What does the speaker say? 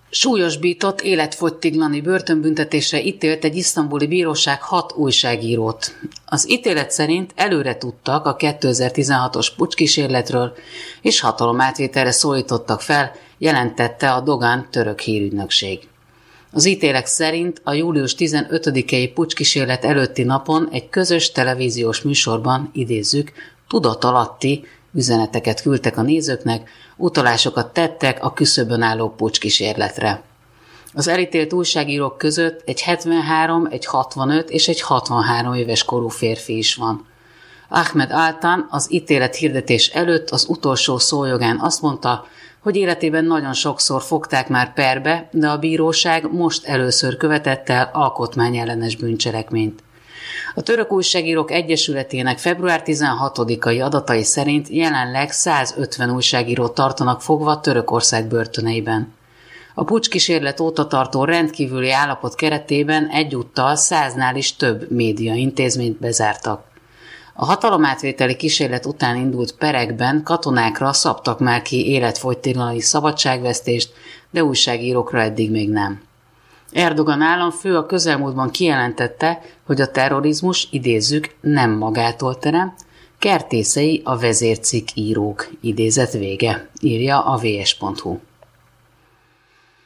Súlyosbított, életfogytiglani börtönbüntetésre ítélt egy isztambuli bíróság 6 újságírót. Az ítélet szerint előre tudtak a 2016-os pucskísérletről, és hatalomátvételre szólítottak fel, jelentette a Dogan török hírügynökség. Az ítélet szerint a július 15-i pucskísérlet előtti napon egy közös televíziós műsorban, idézzük, tudatalatti üzeneteket küldtek a nézőknek, utalásokat tettek a küszöbön álló pucskísérletre. Az elítélt újságírók között egy 73, egy 65 és egy 63 éves korú férfi is van. Ahmed Altan az ítélet hirdetés előtt az utolsó szójogán azt mondta, hogy életében nagyon sokszor fogták már perbe, de a bíróság most először követett el alkotmányellenes bűncselekményt. A Török Újságírók Egyesületének február 16-ai adatai szerint jelenleg 150 újságírót tartanak fogva Törökország börtöneiben. A pucskísérlet óta tartó rendkívüli állapot keretében egyúttal 100-nál is több médiaintézményt bezártak. A hatalomátvételi kísérlet után indult perekben katonákra szabtak már ki életfogytiglani szabadságvesztést, de újságírókra eddig még nem. Erdogan államfő a közelmúltban kijelentette, hogy a terrorizmus, idézzük, nem magától terem, kertészei a vezércikk írók, idézet vége, írja a vs.hu.